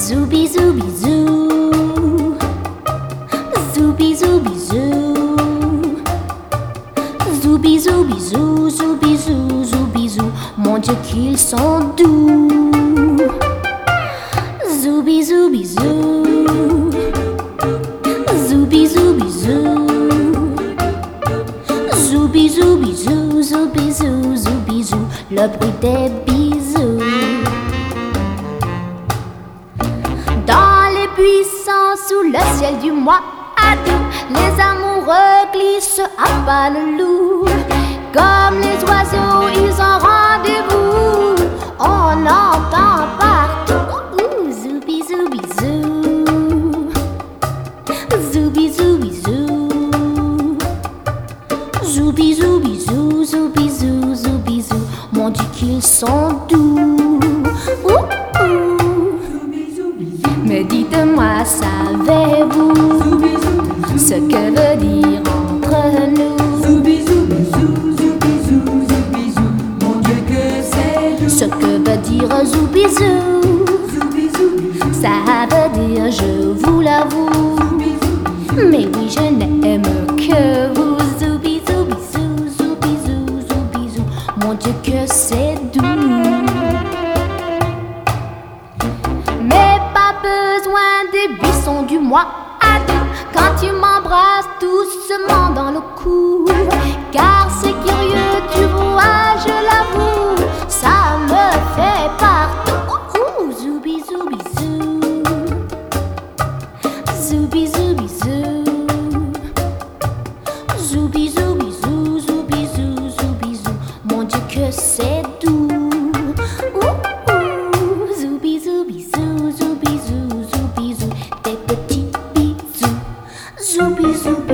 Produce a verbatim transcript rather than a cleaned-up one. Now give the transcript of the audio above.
Zoubi zoubi zou, zoubi zoubi zou, zoubi zoubi zou, zoubi zou, zoubi zou. Mon Dieu qu'ils sont doux. Zoubi zoubi zou, zoubi zoubi zou, zoubi zoubi zou, zoubi zou, zoubi zou. Le bruit des bisous. Dans les buissons, sous le ciel du mois d'août, les amoureux glissent à pas le loup. Comme les oiseaux, ils ont rendez-vous. On entend partout ouh, zoubi zoubi zou, zoubi zoubi zou, zoubi zoubi zou, zoubi zou, zoubi zou. Mon Dieu qu'ils sont doux. Ouh, ouh. Mais dites-moi, savez-vous ce que veut dire entre nous? Mon Dieu que c'est doux. Ce que veut dire zoubizou, ça veut dire je vous l'avoue. Mais oui, je n'aime que vous. Zoubizou, bisou, zoubizou, zoubizou. Mon Dieu que c'est doux. Mais pas besoin des buissons du mois d'août quand tu m'embrasses doucement dans le cou. Car c'est curieux, tu vois, je l'avoue, ça me fait partout. Ouh, zoubi zoubi zou, zoubi zoubi zou, zoubi zoubi zou, zoubi zou, zoubi zou. Mon Dieu que c'est doux. Ouh, ouh, zoubi zoubi zou, zoubi zou, zoubi zou. Des petits bisous, zoubi zou.